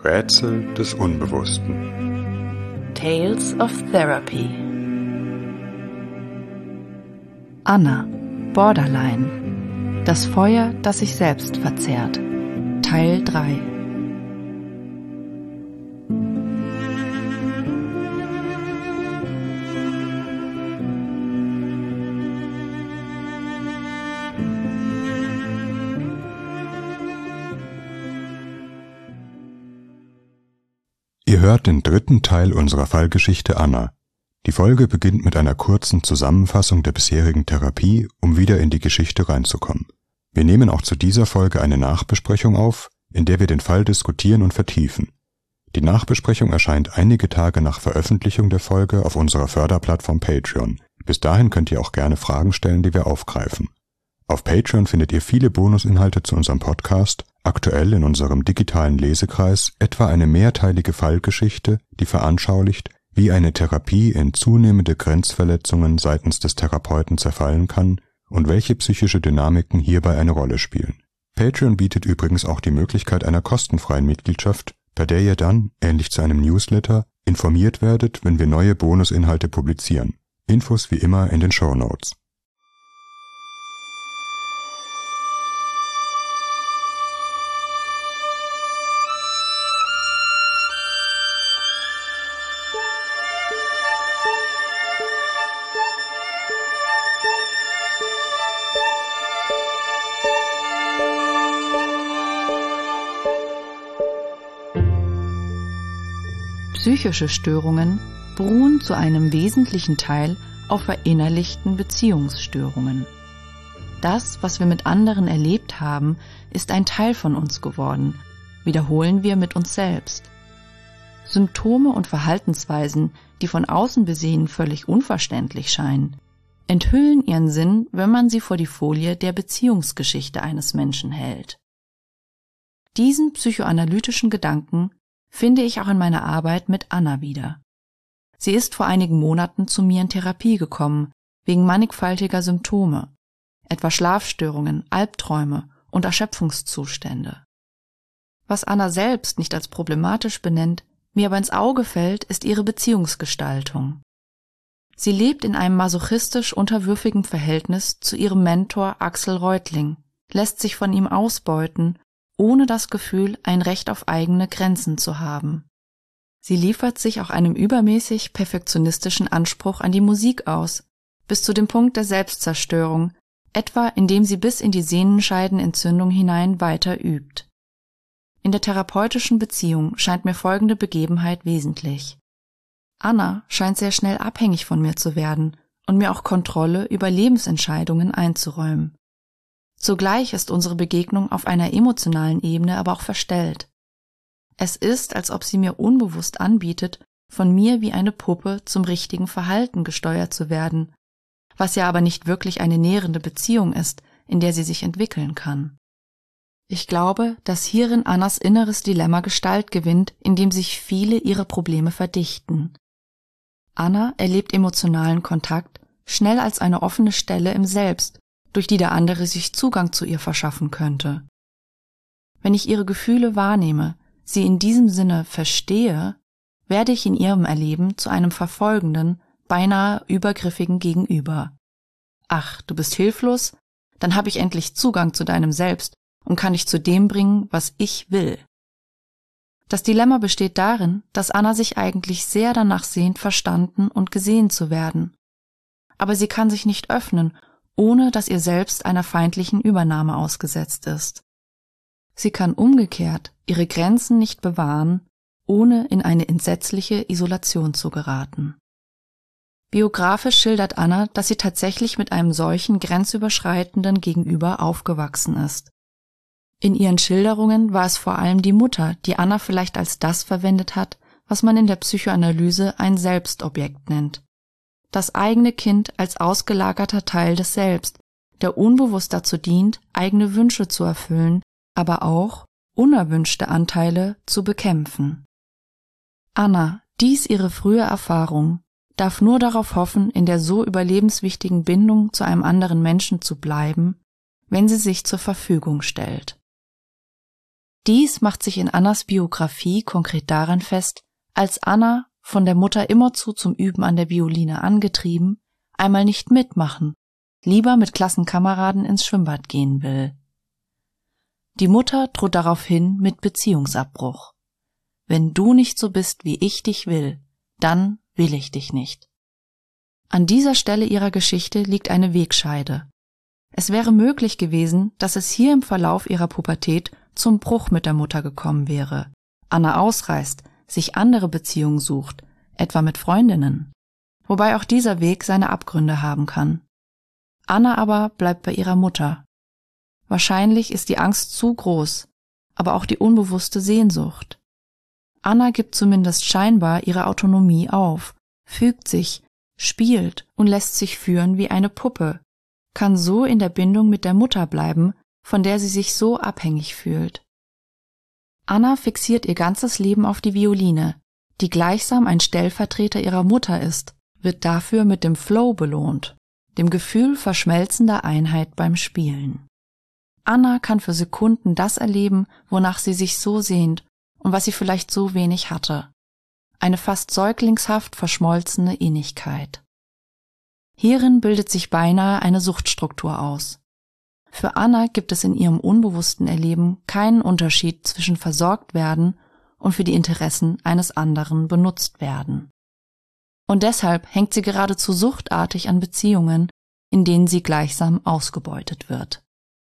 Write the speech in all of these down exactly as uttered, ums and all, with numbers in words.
Rätsel des Unbewussten. Tales of Therapy. Anna, Borderline. Das Feuer, das sich selbst verzehrt. Teil drei. Ihr hört den dritten Teil unserer Fallgeschichte Anna. Die Folge beginnt mit einer kurzen Zusammenfassung der bisherigen Therapie, um wieder in die Geschichte reinzukommen. Wir nehmen auch zu dieser Folge eine Nachbesprechung auf, in der wir den Fall diskutieren und vertiefen. Die Nachbesprechung erscheint einige Tage nach Veröffentlichung der Folge auf unserer Förderplattform Patreon. Bis dahin könnt ihr auch gerne Fragen stellen, die wir aufgreifen. Auf Patreon findet ihr viele Bonusinhalte zu unserem Podcast, aktuell in unserem digitalen Lesekreis etwa eine mehrteilige Fallgeschichte, die veranschaulicht, wie eine Therapie in zunehmende Grenzverletzungen seitens des Therapeuten zerfallen kann und welche psychische Dynamiken hierbei eine Rolle spielen. Patreon bietet übrigens auch die Möglichkeit einer kostenfreien Mitgliedschaft, bei der ihr dann, ähnlich zu einem Newsletter, informiert werdet, wenn wir neue Bonusinhalte publizieren. Infos wie immer in den Shownotes. Psychische Störungen beruhen zu einem wesentlichen Teil auf verinnerlichten Beziehungsstörungen. Das, was wir mit anderen erlebt haben, ist ein Teil von uns geworden, wiederholen wir mit uns selbst. Symptome und Verhaltensweisen, die von außen besehen völlig unverständlich scheinen, enthüllen ihren Sinn, wenn man sie vor die Folie der Beziehungsgeschichte eines Menschen hält. Diesen psychoanalytischen Gedanken finde ich auch in meiner Arbeit mit Anna wieder. Sie ist vor einigen Monaten zu mir in Therapie gekommen, wegen mannigfaltiger Symptome, etwa Schlafstörungen, Albträume und Erschöpfungszustände. Was Anna selbst nicht als problematisch benennt, mir aber ins Auge fällt, ist ihre Beziehungsgestaltung. Sie lebt in einem masochistisch unterwürfigen Verhältnis zu ihrem Mentor Axel Reutling, lässt sich von ihm ausbeuten, ohne das Gefühl, ein Recht auf eigene Grenzen zu haben. Sie liefert sich auch einem übermäßig perfektionistischen Anspruch an die Musik aus, bis zu dem Punkt der Selbstzerstörung, etwa indem sie bis in die Sehnenscheidenentzündung hinein weiter übt. In der therapeutischen Beziehung scheint mir folgende Begebenheit wesentlich. Anna scheint sehr schnell abhängig von mir zu werden und mir auch Kontrolle über Lebensentscheidungen einzuräumen. Zugleich ist unsere Begegnung auf einer emotionalen Ebene aber auch verstellt. Es ist, als ob sie mir unbewusst anbietet, von mir wie eine Puppe zum richtigen Verhalten gesteuert zu werden, was ja aber nicht wirklich eine nährende Beziehung ist, in der sie sich entwickeln kann. Ich glaube, dass hierin Annas inneres Dilemma Gestalt gewinnt, indem sich viele ihrer Probleme verdichten. Anna erlebt emotionalen Kontakt schnell als eine offene Stelle im Selbst, durch die der andere sich Zugang zu ihr verschaffen könnte. Wenn ich ihre Gefühle wahrnehme, sie in diesem Sinne verstehe, werde ich in ihrem Erleben zu einem verfolgenden, beinahe übergriffigen Gegenüber. Ach, du bist hilflos? Dann habe ich endlich Zugang zu deinem Selbst und kann dich zu dem bringen, was ich will. Das Dilemma besteht darin, dass Anna sich eigentlich sehr danach sehnt, verstanden und gesehen zu werden. Aber sie kann sich nicht öffnen, ohne dass ihr selbst einer feindlichen Übernahme ausgesetzt ist. Sie kann umgekehrt ihre Grenzen nicht bewahren, ohne in eine entsetzliche Isolation zu geraten. Biografisch schildert Anna, dass sie tatsächlich mit einem solchen grenzüberschreitenden Gegenüber aufgewachsen ist. In ihren Schilderungen war es vor allem die Mutter, die Anna vielleicht als das verwendet hat, was man in der Psychoanalyse ein Selbstobjekt nennt. Das eigene Kind als ausgelagerter Teil des Selbst, der unbewusst dazu dient, eigene Wünsche zu erfüllen, aber auch unerwünschte Anteile zu bekämpfen. Anna, dies ihre frühe Erfahrung, darf nur darauf hoffen, in der so überlebenswichtigen Bindung zu einem anderen Menschen zu bleiben, wenn sie sich zur Verfügung stellt. Dies macht sich in Annas Biografie konkret daran fest, als Anna, von der Mutter immerzu zum Üben an der Violine angetrieben, einmal nicht mitmachen, lieber mit Klassenkameraden ins Schwimmbad gehen will. Die Mutter droht daraufhin mit Beziehungsabbruch. Wenn du nicht so bist, wie ich dich will, dann will ich dich nicht. An dieser Stelle ihrer Geschichte liegt eine Wegscheide. Es wäre möglich gewesen, dass es hier im Verlauf ihrer Pubertät zum Bruch mit der Mutter gekommen wäre. Anna ausreist, sich andere Beziehungen sucht, etwa mit Freundinnen. Wobei auch dieser Weg seine Abgründe haben kann. Anna aber bleibt bei ihrer Mutter. Wahrscheinlich ist die Angst zu groß, aber auch die unbewusste Sehnsucht. Anna gibt zumindest scheinbar ihre Autonomie auf, fügt sich, spielt und lässt sich führen wie eine Puppe, kann so in der Bindung mit der Mutter bleiben, von der sie sich so abhängig fühlt. Anna fixiert ihr ganzes Leben auf die Violine, die gleichsam ein Stellvertreter ihrer Mutter ist, wird dafür mit dem Flow belohnt, dem Gefühl verschmelzender Einheit beim Spielen. Anna kann für Sekunden das erleben, wonach sie sich so sehnt und was sie vielleicht so wenig hatte. Eine fast säuglingshaft verschmolzene Innigkeit. Hierin bildet sich beinahe eine Suchtstruktur aus. Für Anna gibt es in ihrem unbewussten Erleben keinen Unterschied zwischen versorgt werden und für die Interessen eines anderen benutzt werden. Und deshalb hängt sie geradezu suchtartig an Beziehungen, in denen sie gleichsam ausgebeutet wird.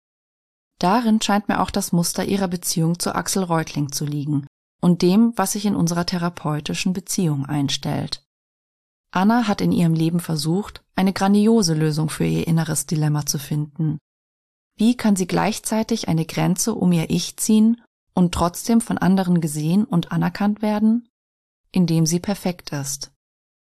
Darin scheint mir auch das Muster ihrer Beziehung zu Axel Reutling zu liegen und dem, was sich in unserer therapeutischen Beziehung einstellt. Anna hat in ihrem Leben versucht, eine grandiose Lösung für ihr inneres Dilemma zu finden. Wie kann sie gleichzeitig eine Grenze um ihr Ich ziehen und trotzdem von anderen gesehen und anerkannt werden? Indem sie perfekt ist.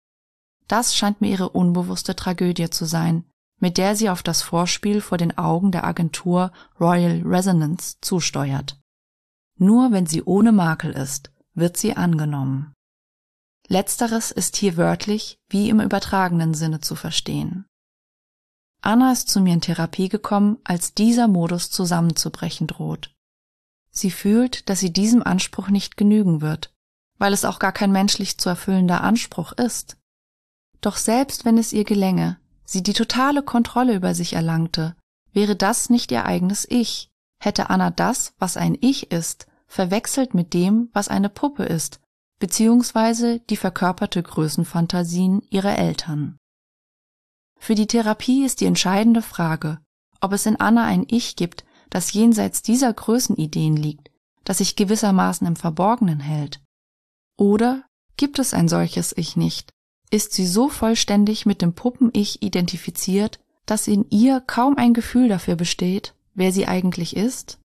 Das scheint mir ihre unbewusste Tragödie zu sein, mit der sie auf das Vorspiel vor den Augen der Agentur Royal Resonance zusteuert. Nur wenn sie ohne Makel ist, wird sie angenommen. Letzteres ist hier wörtlich wie im übertragenen Sinne zu verstehen. Anna ist zu mir in Therapie gekommen, als dieser Modus zusammenzubrechen droht. Sie fühlt, dass sie diesem Anspruch nicht genügen wird, weil es auch gar kein menschlich zu erfüllender Anspruch ist. Doch selbst wenn es ihr gelänge, sie die totale Kontrolle über sich erlangte, wäre das nicht ihr eigenes Ich, hätte Anna das, was ein Ich ist, verwechselt mit dem, was eine Puppe ist, beziehungsweise die verkörperte Größenfantasien ihrer Eltern. Für die Therapie ist die entscheidende Frage, ob es in Anna ein Ich gibt, das jenseits dieser Größenideen liegt, das sich gewissermaßen im Verborgenen hält. Oder gibt es ein solches Ich nicht? Ist sie so vollständig mit dem Puppen-Ich identifiziert, dass in ihr kaum ein Gefühl dafür besteht, wer sie eigentlich ist?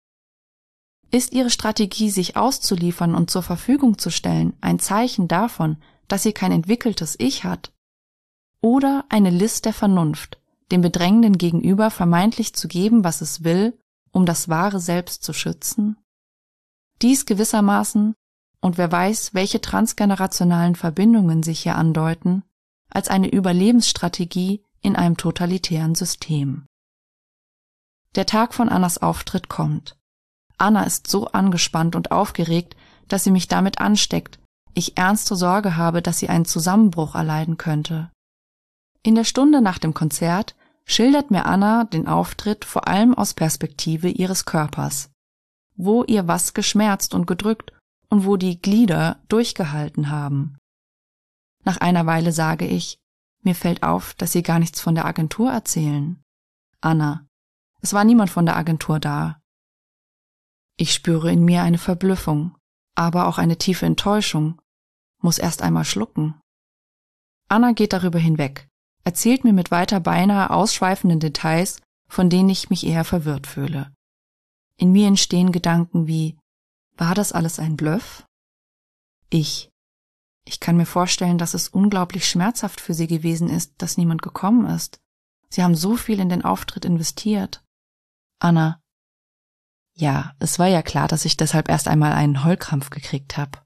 Ist ihre Strategie, sich auszuliefern und zur Verfügung zu stellen, ein Zeichen davon, dass sie kein entwickeltes Ich hat? Oder eine List der Vernunft, dem bedrängenden Gegenüber vermeintlich zu geben, was es will, um das wahre Selbst zu schützen? Dies gewissermaßen, und wer weiß, welche transgenerationalen Verbindungen sich hier andeuten, als eine Überlebensstrategie in einem totalitären System. Der Tag von Annas Auftritt kommt. Anna ist so angespannt und aufgeregt, dass sie mich damit ansteckt, ich ernste Sorge habe, dass sie einen Zusammenbruch erleiden könnte. In der Stunde nach dem Konzert schildert mir Anna den Auftritt vor allem aus Perspektive ihres Körpers, wo ihr was geschmerzt und gedrückt und wo die Glieder durchgehalten haben. Nach einer Weile sage ich, mir fällt auf, dass Sie gar nichts von der Agentur erzählen. Anna, es war niemand von der Agentur da. Ich spüre in mir eine Verblüffung, aber auch eine tiefe Enttäuschung, muss erst einmal schlucken. Anna geht darüber hinweg, erzählt mir mit weiter beinahe ausschweifenden Details, von denen ich mich eher verwirrt fühle. In mir entstehen Gedanken wie, war das alles ein Bluff? Ich. Ich kann mir vorstellen, dass es unglaublich schmerzhaft für Sie gewesen ist, dass niemand gekommen ist. Sie haben so viel in den Auftritt investiert. Anna. Ja, es war ja klar, dass ich deshalb erst einmal einen Heulkrampf gekriegt habe.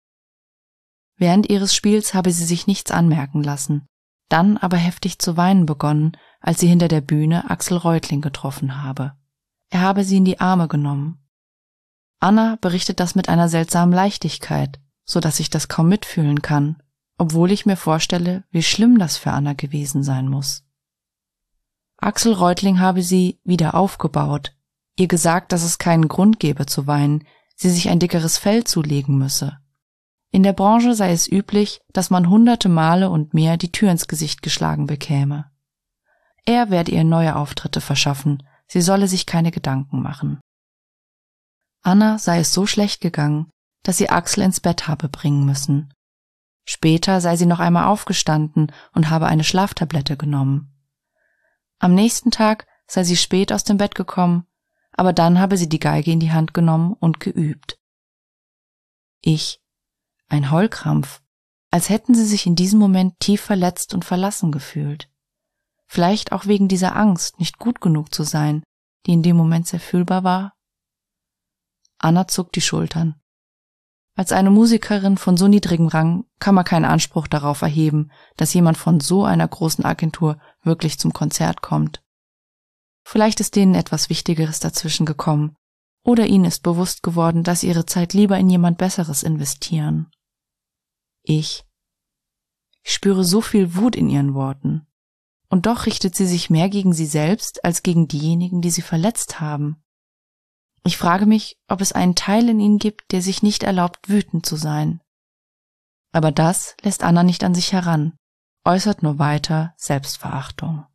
Während ihres Spiels habe sie sich nichts anmerken lassen, dann aber heftig zu weinen begonnen, als sie hinter der Bühne Axel Reutling getroffen habe. Er habe sie in die Arme genommen. Anna berichtet das mit einer seltsamen Leichtigkeit, so dass ich das kaum mitfühlen kann, obwohl ich mir vorstelle, wie schlimm das für Anna gewesen sein muss. Axel Reutling habe sie wieder aufgebaut, ihr gesagt, dass es keinen Grund gebe zu weinen, sie sich ein dickeres Fell zulegen müsse. In der Branche sei es üblich, dass man hunderte Male und mehr die Tür ins Gesicht geschlagen bekäme. Er werde ihr neue Auftritte verschaffen, sie solle sich keine Gedanken machen. Anna sei es so schlecht gegangen, dass sie Axel ins Bett habe bringen müssen. Später sei sie noch einmal aufgestanden und habe eine Schlaftablette genommen. Am nächsten Tag sei sie spät aus dem Bett gekommen, aber dann habe sie die Geige in die Hand genommen und geübt. Ich, ein Heulkrampf, als hätten sie sich in diesem Moment tief verletzt und verlassen gefühlt. Vielleicht auch wegen dieser Angst, nicht gut genug zu sein, die in dem Moment sehr fühlbar war. Anna zuckt die Schultern. Als eine Musikerin von so niedrigem Rang kann man keinen Anspruch darauf erheben, dass jemand von so einer großen Agentur wirklich zum Konzert kommt. Vielleicht ist denen etwas Wichtigeres dazwischen gekommen, oder ihnen ist bewusst geworden, dass sie ihre Zeit lieber in jemand Besseres investieren. Ich. Ich spüre so viel Wut in ihren Worten. Und doch richtet sie sich mehr gegen sie selbst als gegen diejenigen, die sie verletzt haben. Ich frage mich, ob es einen Teil in ihnen gibt, der sich nicht erlaubt, wütend zu sein. Aber das lässt Anna nicht an sich heran, äußert nur weiter Selbstverachtung.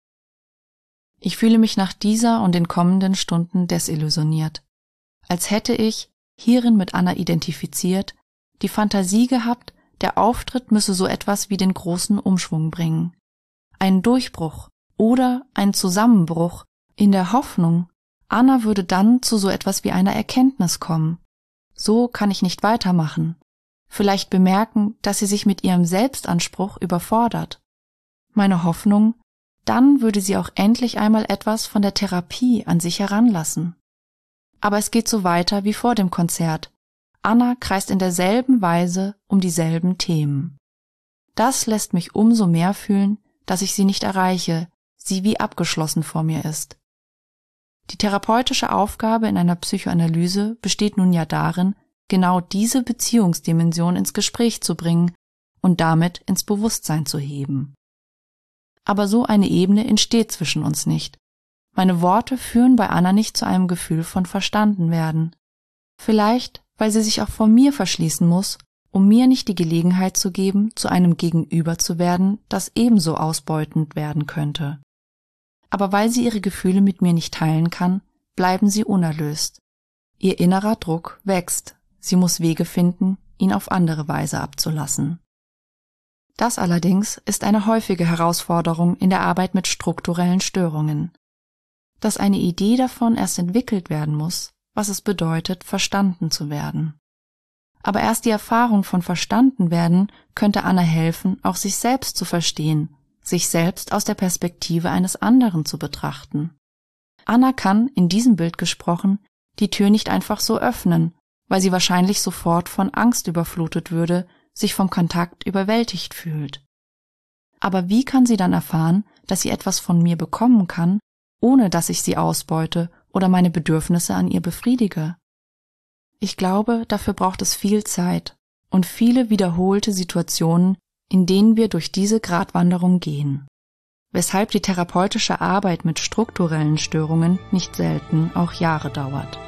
Ich fühle mich nach dieser und den kommenden Stunden desillusioniert, als hätte ich, hierin mit Anna identifiziert, die Fantasie gehabt, der Auftritt müsse so etwas wie den großen Umschwung bringen. Einen Durchbruch oder einen Zusammenbruch in der Hoffnung, Anna würde dann zu so etwas wie einer Erkenntnis kommen. So kann ich nicht weitermachen. Vielleicht bemerken, dass sie sich mit ihrem Selbstanspruch überfordert. Meine Hoffnung, dann würde sie auch endlich einmal etwas von der Therapie an sich heranlassen. Aber es geht so weiter wie vor dem Konzert. Anna kreist in derselben Weise um dieselben Themen. Das lässt mich umso mehr fühlen, dass ich sie nicht erreiche, sie wie abgeschlossen vor mir ist. Die therapeutische Aufgabe in einer Psychoanalyse besteht nun ja darin, genau diese Beziehungsdimension ins Gespräch zu bringen und damit ins Bewusstsein zu heben. Aber so eine Ebene entsteht zwischen uns nicht. Meine Worte führen bei Anna nicht zu einem Gefühl von verstanden werden. Vielleicht, weil sie sich auch vor mir verschließen muss, um mir nicht die Gelegenheit zu geben, zu einem Gegenüber zu werden, das ebenso ausbeutend werden könnte. Aber weil sie ihre Gefühle mit mir nicht teilen kann, bleiben sie unerlöst. Ihr innerer Druck wächst, sie muss Wege finden, ihn auf andere Weise abzulassen. Das allerdings ist eine häufige Herausforderung in der Arbeit mit strukturellen Störungen. Dass eine Idee davon erst entwickelt werden muss, was es bedeutet, verstanden zu werden. Aber erst die Erfahrung von verstanden werden könnte Anna helfen, auch sich selbst zu verstehen, sich selbst aus der Perspektive eines anderen zu betrachten. Anna kann, in diesem Bild gesprochen, die Tür nicht einfach so öffnen, weil sie wahrscheinlich sofort von Angst überflutet würde, sich vom Kontakt überwältigt fühlt. Aber wie kann sie dann erfahren, dass sie etwas von mir bekommen kann, ohne dass ich sie ausbeute oder meine Bedürfnisse an ihr befriedige? Ich glaube, dafür braucht es viel Zeit und viele wiederholte Situationen, in denen wir durch diese Gratwanderung gehen, weshalb die therapeutische Arbeit mit strukturellen Störungen nicht selten auch Jahre dauert.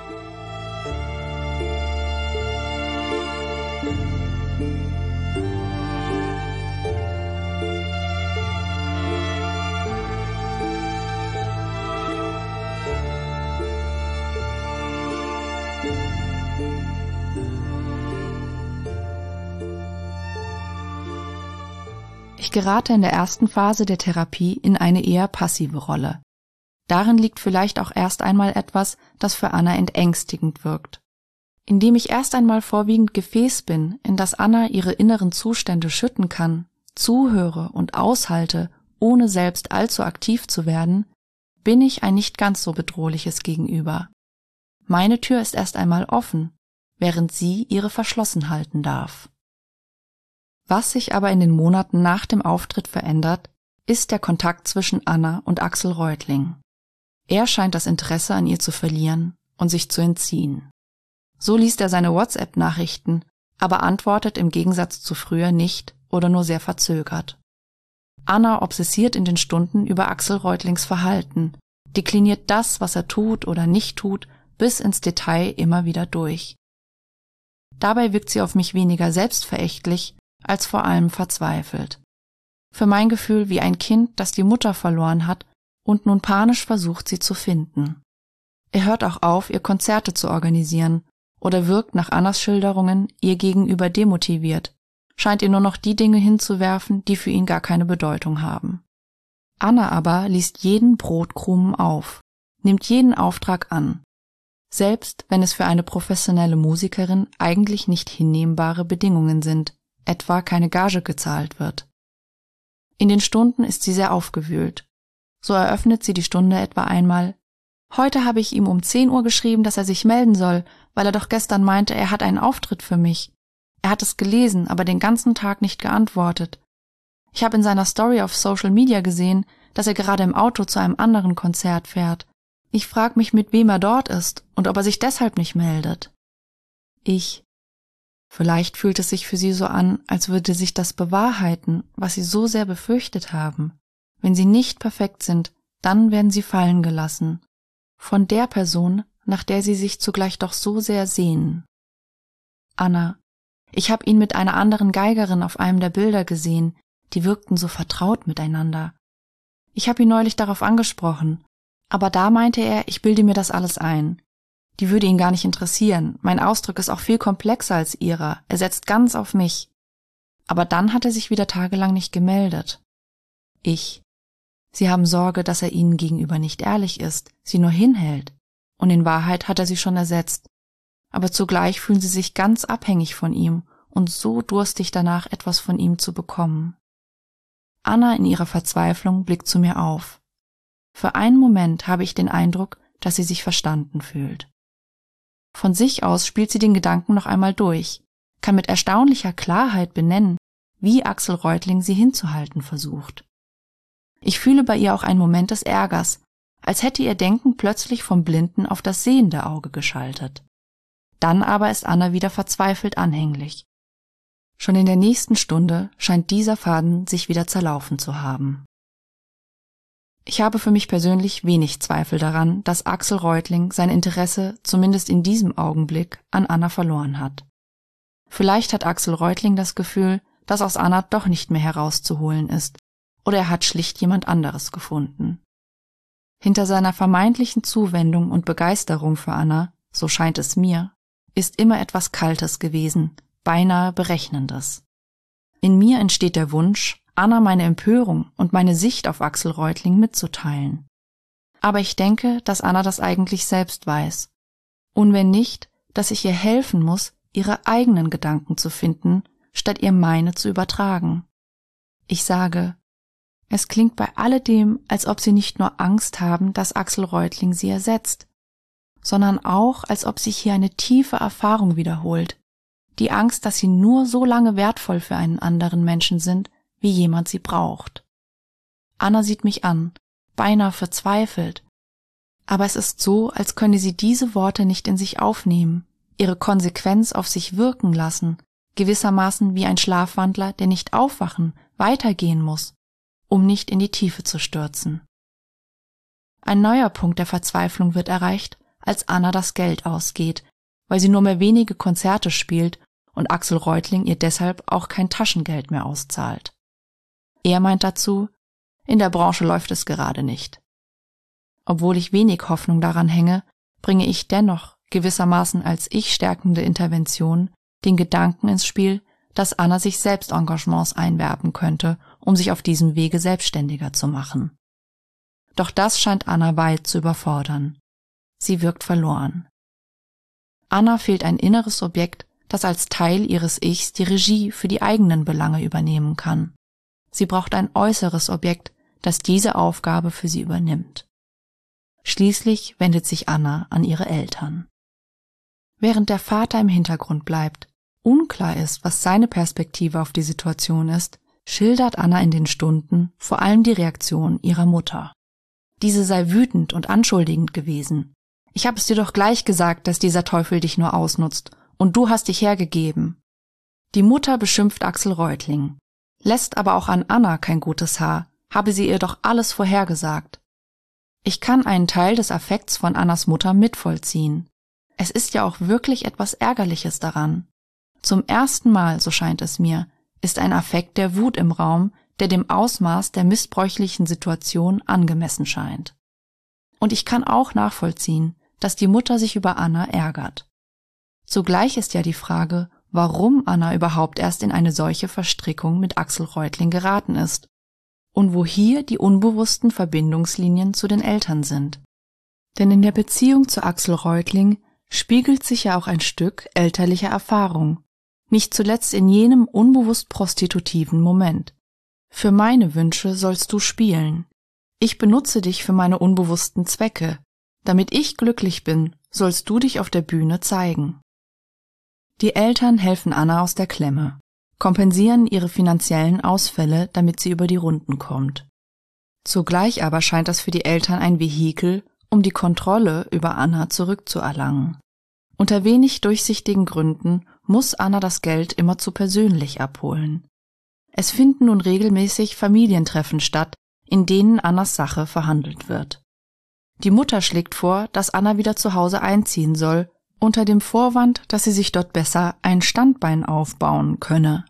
Ich gerate in der ersten Phase der Therapie in eine eher passive Rolle. Darin liegt vielleicht auch erst einmal etwas, das für Anna entängstigend wirkt. Indem ich erst einmal vorwiegend Gefäß bin, in das Anna ihre inneren Zustände schütten kann, zuhöre und aushalte, ohne selbst allzu aktiv zu werden, bin ich ein nicht ganz so bedrohliches Gegenüber. Meine Tür ist erst einmal offen, während sie ihre verschlossen halten darf. Was sich aber in den Monaten nach dem Auftritt verändert, ist der Kontakt zwischen Anna und Axel Reutling. Er scheint das Interesse an ihr zu verlieren und sich zu entziehen. So liest er seine WhatsApp-Nachrichten, aber antwortet im Gegensatz zu früher nicht oder nur sehr verzögert. Anna obsessiert in den Stunden über Axel Reutlings Verhalten, dekliniert das, was er tut oder nicht tut, bis ins Detail immer wieder durch. Dabei wirkt sie auf mich weniger selbstverächtlich, als vor allem verzweifelt. Für mein Gefühl wie ein Kind, das die Mutter verloren hat und nun panisch versucht, sie zu finden. Er hört auch auf, ihr Konzerte zu organisieren oder wirkt nach Annas Schilderungen ihr gegenüber demotiviert, scheint ihr nur noch die Dinge hinzuwerfen, die für ihn gar keine Bedeutung haben. Anna aber liest jeden Brotkrumen auf, nimmt jeden Auftrag an, selbst wenn es für eine professionelle Musikerin eigentlich nicht hinnehmbare Bedingungen sind, etwa keine Gage gezahlt wird. In den Stunden ist sie sehr aufgewühlt. So eröffnet sie die Stunde etwa einmal: »Heute habe ich ihm um zehn Uhr geschrieben, dass er sich melden soll, weil er doch gestern meinte, er hat einen Auftritt für mich. Er hat es gelesen, aber den ganzen Tag nicht geantwortet. Ich habe in seiner Story auf Social Media gesehen, dass er gerade im Auto zu einem anderen Konzert fährt. Ich frage mich, mit wem er dort ist und ob er sich deshalb nicht meldet.« Ich. Vielleicht fühlt es sich für sie so an, als würde sich das bewahrheiten, was sie so sehr befürchtet haben. Wenn sie nicht perfekt sind, dann werden sie fallen gelassen. Von der Person, nach der sie sich zugleich doch so sehr sehnen. Anna. Ich habe ihn mit einer anderen Geigerin auf einem der Bilder gesehen, die wirkten so vertraut miteinander. Ich habe ihn neulich darauf angesprochen, aber da meinte er, ich bilde mir das alles ein. Die würde ihn gar nicht interessieren, mein Ausdruck ist auch viel komplexer als ihrer, er setzt ganz auf mich. Aber dann hat er sich wieder tagelang nicht gemeldet. Ich. Sie haben Sorge, dass er ihnen gegenüber nicht ehrlich ist, sie nur hinhält, und in Wahrheit hat er sie schon ersetzt. Aber zugleich fühlen sie sich ganz abhängig von ihm und so durstig danach, etwas von ihm zu bekommen. Anna in ihrer Verzweiflung blickt zu mir auf. Für einen Moment habe ich den Eindruck, dass sie sich verstanden fühlt. Von sich aus spielt sie den Gedanken noch einmal durch, kann mit erstaunlicher Klarheit benennen, wie Axel Reutling sie hinzuhalten versucht. Ich fühle bei ihr auch einen Moment des Ärgers, als hätte ihr Denken plötzlich vom blinden auf das sehende Auge geschaltet. Dann aber ist Anna wieder verzweifelt anhänglich. Schon in der nächsten Stunde scheint dieser Faden sich wieder zerlaufen zu haben. Ich habe für mich persönlich wenig Zweifel daran, dass Axel Reutling sein Interesse, zumindest in diesem Augenblick, an Anna verloren hat. Vielleicht hat Axel Reutling das Gefühl, dass aus Anna doch nicht mehr herauszuholen ist, oder er hat schlicht jemand anderes gefunden. Hinter seiner vermeintlichen Zuwendung und Begeisterung für Anna, so scheint es mir, ist immer etwas Kaltes gewesen, beinahe Berechnendes. In mir entsteht der Wunsch, Anna meine Empörung und meine Sicht auf Axel Reutling mitzuteilen. Aber ich denke, dass Anna das eigentlich selbst weiß. Und wenn nicht, dass ich ihr helfen muss, ihre eigenen Gedanken zu finden, statt ihr meine zu übertragen. Ich sage, es klingt bei alledem, als ob sie nicht nur Angst haben, dass Axel Reutling sie ersetzt, sondern auch, als ob sich hier eine tiefe Erfahrung wiederholt. Die Angst, dass sie nur so lange wertvoll für einen anderen Menschen sind, wie jemand sie braucht. Anna sieht mich an, beinahe verzweifelt. Aber es ist so, als könne sie diese Worte nicht in sich aufnehmen, ihre Konsequenz auf sich wirken lassen, gewissermaßen wie ein Schlafwandler, der nicht aufwachen, weitergehen muss, um nicht in die Tiefe zu stürzen. Ein neuer Punkt der Verzweiflung wird erreicht, als Anna das Geld ausgeht, weil sie nur mehr wenige Konzerte spielt und Axel Reutling ihr deshalb auch kein Taschengeld mehr auszahlt. Er meint dazu, in der Branche läuft es gerade nicht. Obwohl ich wenig Hoffnung daran hänge, bringe ich dennoch gewissermaßen als ich stärkende Intervention den Gedanken ins Spiel, dass Anna sich selbst Engagements einwerben könnte, um sich auf diesem Wege selbstständiger zu machen. Doch das scheint Anna weit zu überfordern. Sie wirkt verloren. Anna fehlt ein inneres Objekt, das als Teil ihres Ichs die Regie für die eigenen Belange übernehmen kann. Sie braucht ein äußeres Objekt, das diese Aufgabe für sie übernimmt. Schließlich wendet sich Anna an ihre Eltern. Während der Vater im Hintergrund bleibt, unklar ist, was seine Perspektive auf die Situation ist, schildert Anna in den Stunden vor allem die Reaktion ihrer Mutter. Diese sei wütend und anschuldigend gewesen, Ich habe es dir doch gleich gesagt, dass dieser Teufel dich nur ausnutzt, und du hast dich hergegeben. Die Mutter beschimpft Axel Reutling, lässt aber auch an Anna kein gutes Haar, habe sie ihr doch alles vorhergesagt. Ich kann einen Teil des Affekts von Annas Mutter mitvollziehen. Es ist ja auch wirklich etwas Ärgerliches daran. Zum ersten Mal, so scheint es mir, ist ein Affekt der Wut im Raum, der dem Ausmaß der missbräuchlichen Situation angemessen scheint. Und ich kann auch nachvollziehen, dass die Mutter sich über Anna ärgert. Zugleich ist ja die Frage, warum Anna überhaupt erst in eine solche Verstrickung mit Axel Reutling geraten ist und wo hier die unbewussten Verbindungslinien zu den Eltern sind. Denn in der Beziehung zu Axel Reutling spiegelt sich ja auch ein Stück elterlicher Erfahrung, nicht zuletzt in jenem unbewusst prostitutiven Moment. Für meine Wünsche sollst du spielen. Ich benutze dich für meine unbewussten Zwecke. Damit ich glücklich bin, sollst du dich auf der Bühne zeigen. Die Eltern helfen Anna aus der Klemme, kompensieren ihre finanziellen Ausfälle, damit sie über die Runden kommt. Zugleich aber scheint das für die Eltern ein Vehikel, um die Kontrolle über Anna zurückzuerlangen. Unter wenig durchsichtigen Gründen muss Anna das Geld immerzu persönlich abholen. Es finden nun regelmäßig Familientreffen statt, in denen Annas Sache verhandelt wird. Die Mutter schlägt vor, dass Anna wieder zu Hause einziehen soll, unter dem Vorwand, dass sie sich dort besser ein Standbein aufbauen könne.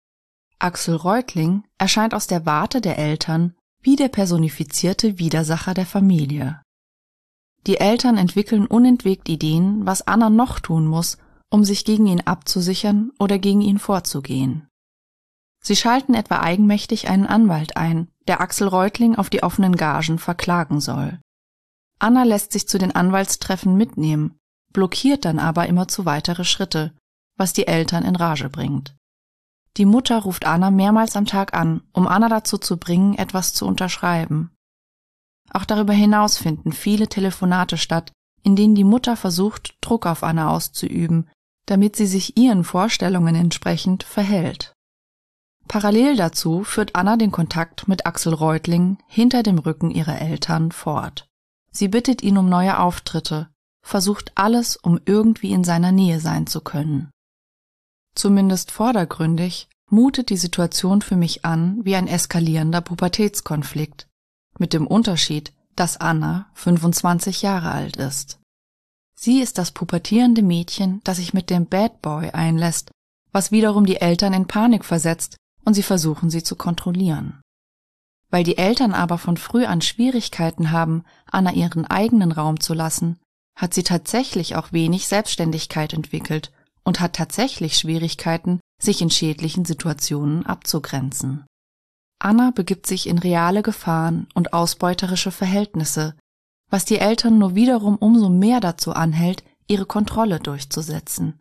Axel Reutling erscheint aus der Warte der Eltern wie der personifizierte Widersacher der Familie. Die Eltern entwickeln unentwegt Ideen, was Anna noch tun muss, um sich gegen ihn abzusichern oder gegen ihn vorzugehen. Sie schalten etwa eigenmächtig einen Anwalt ein, der Axel Reutling auf die offenen Gagen verklagen soll. Anna lässt sich zu den Anwaltstreffen mitnehmen, blockiert dann aber immerzu weitere Schritte, was die Eltern in Rage bringt. Die Mutter ruft Anna mehrmals am Tag an, um Anna dazu zu bringen, etwas zu unterschreiben. Auch darüber hinaus finden viele Telefonate statt, in denen die Mutter versucht, Druck auf Anna auszuüben, damit sie sich ihren Vorstellungen entsprechend verhält. Parallel dazu führt Anna den Kontakt mit Axel Reutling hinter dem Rücken ihrer Eltern fort. Sie bittet ihn um neue Auftritte, versucht alles, um irgendwie in seiner Nähe sein zu können. Zumindest vordergründig mutet die Situation für mich an wie ein eskalierender Pubertätskonflikt, mit dem Unterschied, dass Anna fünfundzwanzig Jahre alt ist. Sie ist das pubertierende Mädchen, das sich mit dem Bad Boy einlässt, was wiederum die Eltern in Panik versetzt und sie versuchen, sie zu kontrollieren. Weil die Eltern aber von früh an Schwierigkeiten haben, Anna ihren eigenen Raum zu lassen, hat sie tatsächlich auch wenig Selbstständigkeit entwickelt und hat tatsächlich Schwierigkeiten, sich in schädlichen Situationen abzugrenzen. Anna begibt sich in reale Gefahren und ausbeuterische Verhältnisse, was die Eltern nur wiederum umso mehr dazu anhält, ihre Kontrolle durchzusetzen.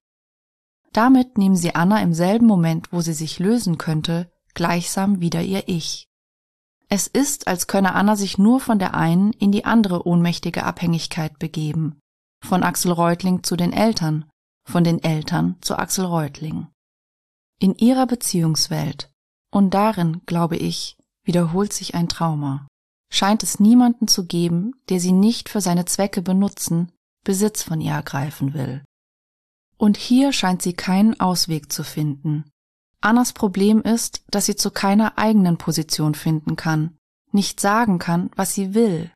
Damit nehmen sie Anna im selben Moment, wo sie sich lösen könnte, gleichsam wieder ihr Ich. Es ist, als könne Anna sich nur von der einen in die andere ohnmächtige Abhängigkeit begeben, von Axel Reutling zu den Eltern, von den Eltern zu Axel Reutling. In ihrer Beziehungswelt, und darin, glaube ich, wiederholt sich ein Trauma, scheint es niemanden zu geben, der sie nicht für seine Zwecke benutzen, Besitz von ihr ergreifen will. Und hier scheint sie keinen Ausweg zu finden. Annas Problem ist, dass sie zu keiner eigenen Position finden kann, nicht sagen kann, was sie will.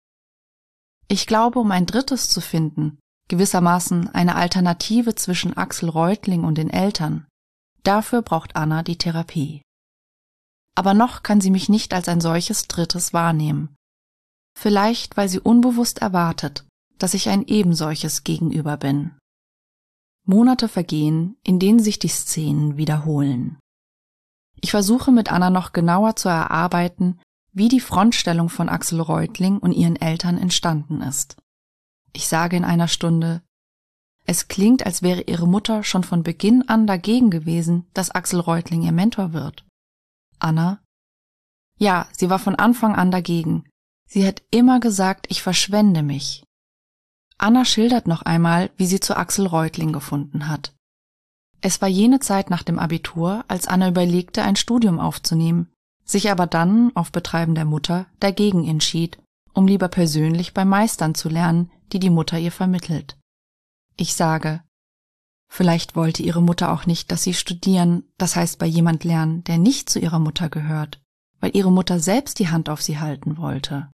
Ich glaube, um ein Drittes zu finden, gewissermaßen eine Alternative zwischen Axel Reutling und den Eltern, dafür braucht Anna die Therapie. Aber noch kann sie mich nicht als ein solches Drittes wahrnehmen. Vielleicht, weil sie unbewusst erwartet, dass ich ein ebensolches Gegenüber bin. Monate vergehen, in denen sich die Szenen wiederholen. Ich versuche mit Anna noch genauer zu erarbeiten, wie die Frontstellung von Axel Reutling und ihren Eltern entstanden ist. Ich sage in einer Stunde, es klingt, als wäre ihre Mutter schon von Beginn an dagegen gewesen, dass Axel Reutling ihr Mentor wird. Anna? Ja, sie war von Anfang an dagegen. Sie hat immer gesagt, ich verschwende mich. Anna schildert noch einmal, wie sie zu Axel Reutling gefunden hat. Es war jene Zeit nach dem Abitur, als Anna überlegte, ein Studium aufzunehmen, sich aber dann, auf Betreiben der Mutter, dagegen entschied, um lieber persönlich bei Meistern zu lernen, die die Mutter ihr vermittelt. Ich sage, vielleicht wollte ihre Mutter auch nicht, dass sie studieren, das heißt bei jemand lernen, der nicht zu ihrer Mutter gehört, weil ihre Mutter selbst die Hand auf sie halten wollte.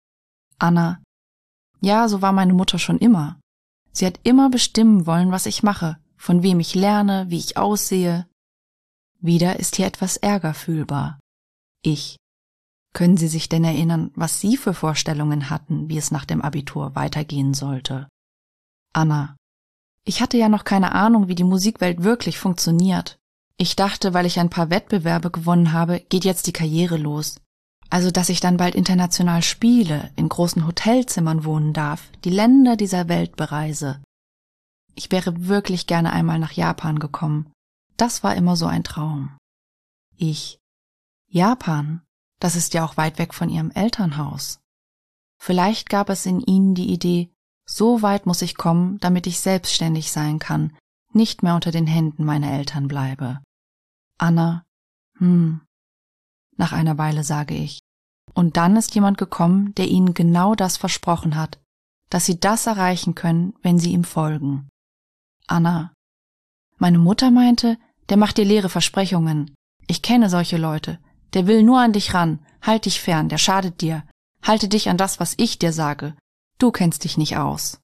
Anna, ja, so war meine Mutter schon immer. Sie hat immer bestimmen wollen, was ich mache, von wem ich lerne, wie ich aussehe. Wieder ist hier etwas Ärger fühlbar. Ich. Können Sie sich denn erinnern, was Sie für Vorstellungen hatten, wie es nach dem Abitur weitergehen sollte? Anna. Ich hatte ja noch keine Ahnung, wie die Musikwelt wirklich funktioniert. Ich dachte, weil ich ein paar Wettbewerbe gewonnen habe, geht jetzt die Karriere los. Also, dass ich dann bald international spiele, in großen Hotelzimmern wohnen darf, die Länder dieser Welt bereise. Ich wäre wirklich gerne einmal nach Japan gekommen. Das war immer so ein Traum. Ich. Japan, das ist ja auch weit weg von Ihrem Elternhaus. Vielleicht gab es in Ihnen die Idee, so weit muss ich kommen, damit ich selbstständig sein kann, nicht mehr unter den Händen meiner Eltern bleibe. Anna, hm. Nach einer Weile sage ich. Und dann ist jemand gekommen, der Ihnen genau das versprochen hat, dass Sie das erreichen können, wenn Sie ihm folgen. Anna, meine Mutter meinte, der macht dir leere Versprechungen. Ich kenne solche Leute. Der will nur an dich ran. Halt dich fern, der schadet dir. Halte dich an das, was ich dir sage. Du kennst dich nicht aus.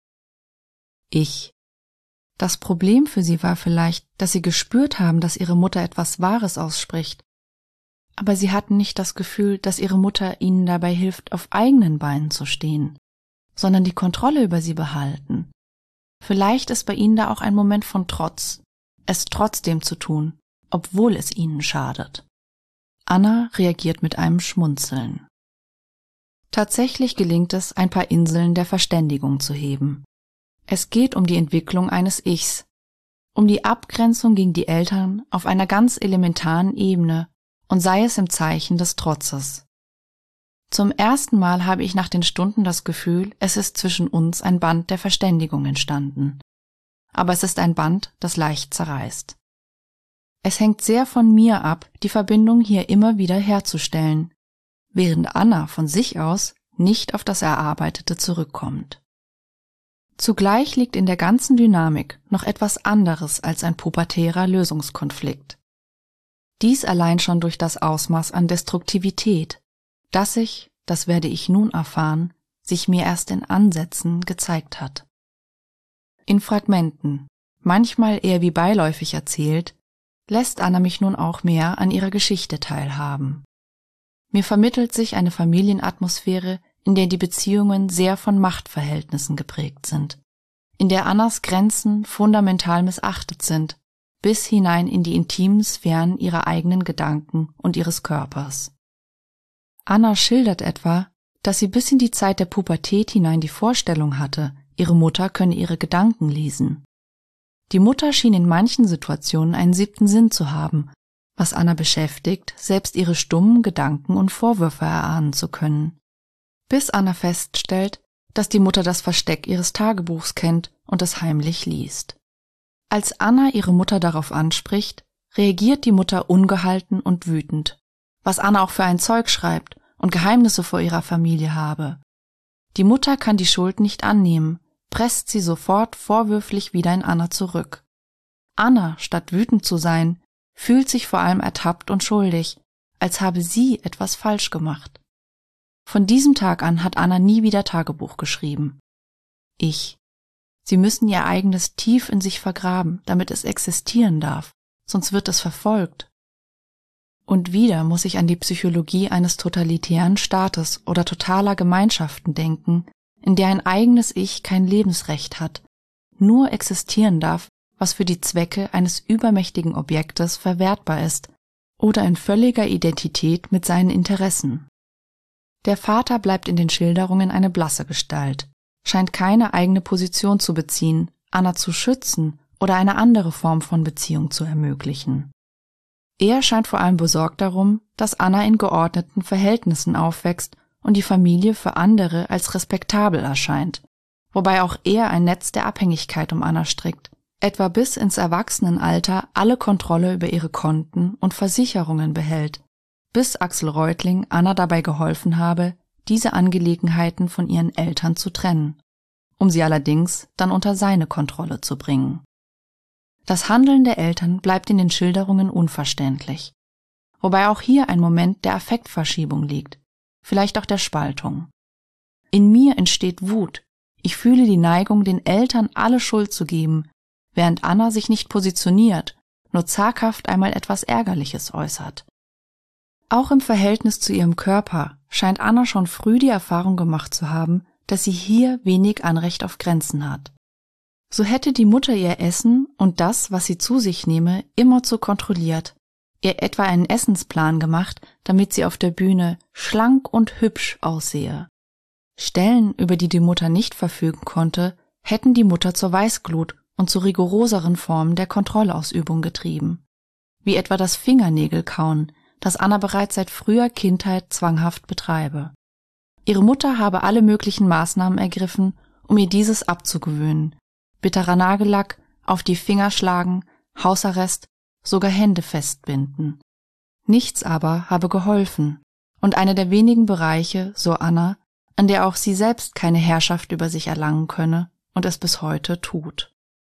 Ich. Das Problem für sie war vielleicht, dass sie gespürt haben, dass ihre Mutter etwas Wahres ausspricht. Aber sie hatten nicht das Gefühl, dass ihre Mutter ihnen dabei hilft, auf eigenen Beinen zu stehen, sondern die Kontrolle über sie behalten. Vielleicht ist bei ihnen da auch ein Moment von Trotz, es trotzdem zu tun, obwohl es ihnen schadet. Anna reagiert mit einem Schmunzeln. Tatsächlich gelingt es, ein paar Inseln der Verständigung zu heben. Es geht um die Entwicklung eines Ichs, um die Abgrenzung gegen die Eltern auf einer ganz elementaren Ebene und sei es im Zeichen des Trotzes. Zum ersten Mal habe ich nach den Stunden das Gefühl, es ist zwischen uns ein Band der Verständigung entstanden. Aber es ist ein Band, das leicht zerreißt. Es hängt sehr von mir ab, die Verbindung hier immer wieder herzustellen, während Anna von sich aus nicht auf das Erarbeitete zurückkommt. Zugleich liegt in der ganzen Dynamik noch etwas anderes als ein pubertärer Lösungskonflikt. Dies allein schon durch das Ausmaß an Destruktivität, das sich, das werde ich nun erfahren, sich mir erst in Ansätzen gezeigt hat. In Fragmenten, manchmal eher wie beiläufig erzählt, lässt Anna mich nun auch mehr an ihrer Geschichte teilhaben. Mir vermittelt sich eine Familienatmosphäre, in der die Beziehungen sehr von Machtverhältnissen geprägt sind, in der Annas Grenzen fundamental missachtet sind, bis hinein in die intimen Sphären ihrer eigenen Gedanken und ihres Körpers. Anna schildert etwa, dass sie bis in die Zeit der Pubertät hinein die Vorstellung hatte, ihre Mutter könne ihre Gedanken lesen. Die Mutter schien in manchen Situationen einen siebten Sinn zu haben, was Anna beschäftigt, selbst ihre stummen Gedanken und Vorwürfe erahnen zu können. Bis Anna feststellt, dass die Mutter das Versteck ihres Tagebuchs kennt und es heimlich liest. Als Anna ihre Mutter darauf anspricht, reagiert die Mutter ungehalten und wütend, was Anna auch für ein Zeug schreibt und Geheimnisse vor ihrer Familie habe. Die Mutter kann die Schuld nicht annehmen, presst sie sofort vorwürflich wieder in Anna zurück. Anna, statt wütend zu sein, fühlt sich vor allem ertappt und schuldig, als habe sie etwas falsch gemacht. Von diesem Tag an hat Anna nie wieder Tagebuch geschrieben. Ich. Sie müssen ihr eigenes tief in sich vergraben, damit es existieren darf, sonst wird es verfolgt. Und wieder muss ich an die Psychologie eines totalitären Staates oder totaler Gemeinschaften denken, in der ein eigenes Ich kein Lebensrecht hat, nur existieren darf, was für die Zwecke eines übermächtigen Objektes verwertbar ist oder in völliger Identität mit seinen Interessen. Der Vater bleibt in den Schilderungen eine blasse Gestalt, scheint keine eigene Position zu beziehen, Anna zu schützen oder eine andere Form von Beziehung zu ermöglichen. Er scheint vor allem besorgt darum, dass Anna in geordneten Verhältnissen aufwächst und die Familie für andere als respektabel erscheint, wobei auch er ein Netz der Abhängigkeit um Anna strickt, etwa bis ins Erwachsenenalter alle Kontrolle über ihre Konten und Versicherungen behält, bis Axel Reutling Anna dabei geholfen habe, diese Angelegenheiten von ihren Eltern zu trennen. um sie allerdings dann unter seine Kontrolle zu bringen. Das Handeln der Eltern bleibt in den Schilderungen unverständlich, wobei auch hier ein Moment der Affektverschiebung liegt, vielleicht auch der Spaltung. In mir entsteht Wut, ich fühle die Neigung, den Eltern alle Schuld zu geben, während Anna sich nicht positioniert, nur zaghaft einmal etwas Ärgerliches äußert. Auch im Verhältnis zu ihrem Körper scheint Anna schon früh die Erfahrung gemacht zu haben, dass sie hier wenig Anrecht auf Grenzen hat. So hätte die Mutter ihr Essen und das, was sie zu sich nehme, immerzu kontrolliert, ihr etwa einen Essensplan gemacht, damit sie auf der Bühne schlank und hübsch aussehe. Stellen, über die die Mutter nicht verfügen konnte, hätten die Mutter zur Weißglut und zu rigoroseren Formen der Kontrollausübung getrieben, wie etwa das Fingernägelkauen, das Anna bereits seit früher Kindheit zwanghaft betreibe. Ihre Mutter habe alle möglichen Maßnahmen ergriffen, um ihr dieses abzugewöhnen. Bitterer Nagellack, auf die Finger schlagen, Hausarrest, sogar Hände festbinden. Nichts aber habe geholfen und einer der wenigen Bereiche, so Anna, an der auch sie selbst keine Herrschaft über sich erlangen könne und es bis heute tut.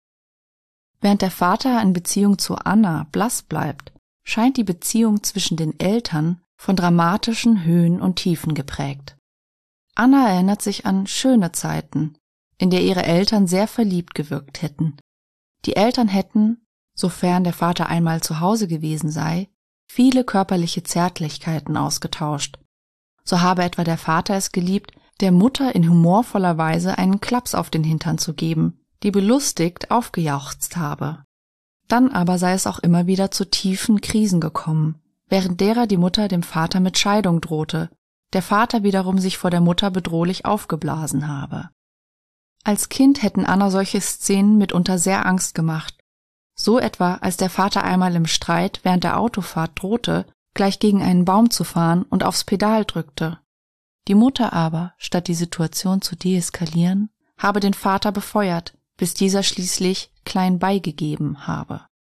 Während der Vater in Beziehung zu Anna blass bleibt, scheint die Beziehung zwischen den Eltern von dramatischen Höhen und Tiefen geprägt. Anna erinnert sich an schöne Zeiten, in der ihre Eltern sehr verliebt gewirkt hätten. Die Eltern hätten, sofern der Vater einmal zu Hause gewesen sei, viele körperliche Zärtlichkeiten ausgetauscht. So habe etwa der Vater es geliebt, der Mutter in humorvoller Weise einen Klaps auf den Hintern zu geben, die belustigt aufgejauchzt habe. Dann aber sei es auch immer wieder zu tiefen Krisen gekommen, während derer die Mutter dem Vater mit Scheidung drohte, der Vater wiederum sich vor der Mutter bedrohlich aufgeblasen habe. Als Kind hätten Anna solche Szenen mitunter sehr Angst gemacht, so etwa als der Vater einmal im Streit während der Autofahrt drohte, gleich gegen einen Baum zu fahren und aufs Pedal drückte. Die Mutter aber, statt die Situation zu deeskalieren, habe den Vater befeuert, bis dieser schließlich klein beigegeben habe.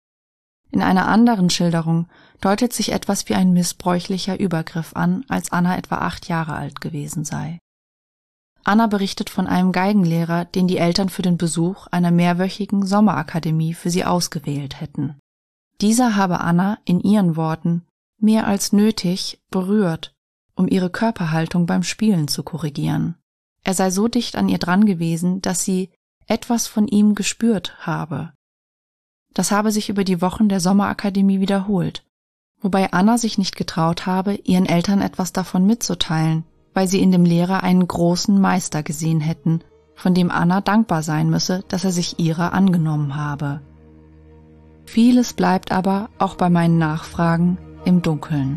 In einer anderen Schilderung deutet sich etwas wie ein missbräuchlicher Übergriff an, als Anna etwa acht Jahre alt gewesen sei. Anna berichtet von einem Geigenlehrer, den die Eltern für den Besuch einer mehrwöchigen Sommerakademie für sie ausgewählt hätten. Dieser habe Anna in ihren Worten mehr als nötig berührt, um ihre Körperhaltung beim Spielen zu korrigieren. Er sei so dicht an ihr dran gewesen, dass sie etwas von ihm gespürt habe. Das habe sich über die Wochen der Sommerakademie wiederholt, wobei Anna sich nicht getraut habe, ihren Eltern etwas davon mitzuteilen, weil sie in dem Lehrer einen großen Meister gesehen hätten, von dem Anna dankbar sein müsse, dass er sich ihrer angenommen habe. Vieles bleibt aber, auch bei meinen Nachfragen, im Dunkeln.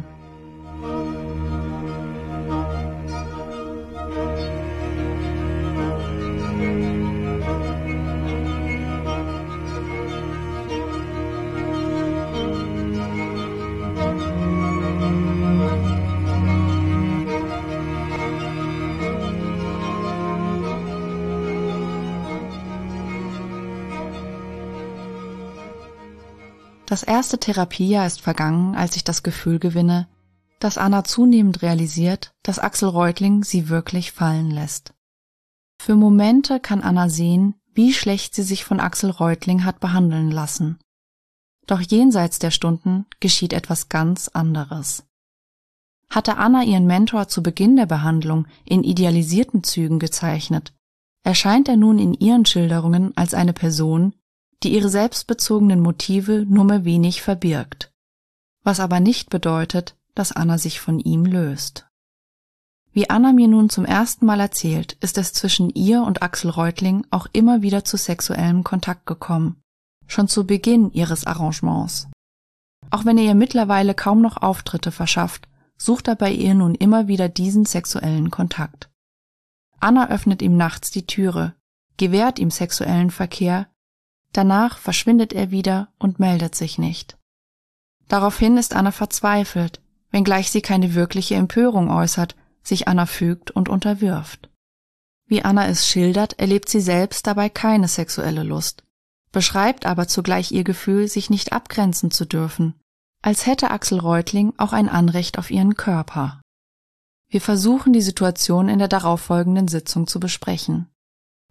Das erste Therapiejahr ist vergangen, als ich das Gefühl gewinne, dass Anna zunehmend realisiert, dass Axel Reutling sie wirklich fallen lässt. Für Momente kann Anna sehen, wie schlecht sie sich von Axel Reutling hat behandeln lassen. Doch jenseits der Stunden geschieht etwas ganz anderes. Hatte Anna ihren Mentor zu Beginn der Behandlung in idealisierten Zügen gezeichnet, erscheint er nun in ihren Schilderungen als eine Person, die ihre selbstbezogenen Motive nur mehr wenig verbirgt, was aber nicht bedeutet, dass Anna sich von ihm löst. Wie Anna mir nun zum ersten Mal erzählt, ist es zwischen ihr und Axel Reutling auch immer wieder zu sexuellem Kontakt gekommen, schon zu Beginn ihres Arrangements. Auch wenn er ihr mittlerweile kaum noch Auftritte verschafft, sucht er bei ihr nun immer wieder diesen sexuellen Kontakt. Anna öffnet ihm nachts die Türe, gewährt ihm sexuellen Verkehr, danach verschwindet er wieder und meldet sich nicht. Daraufhin ist Anna verzweifelt, wenngleich sie keine wirkliche Empörung äußert, sich Anna fügt und unterwirft. Wie Anna es schildert, erlebt sie selbst dabei keine sexuelle Lust, beschreibt aber zugleich ihr Gefühl, sich nicht abgrenzen zu dürfen, als hätte Axel Reutling auch ein Anrecht auf ihren Körper. Wir versuchen, die Situation in der darauffolgenden Sitzung zu besprechen.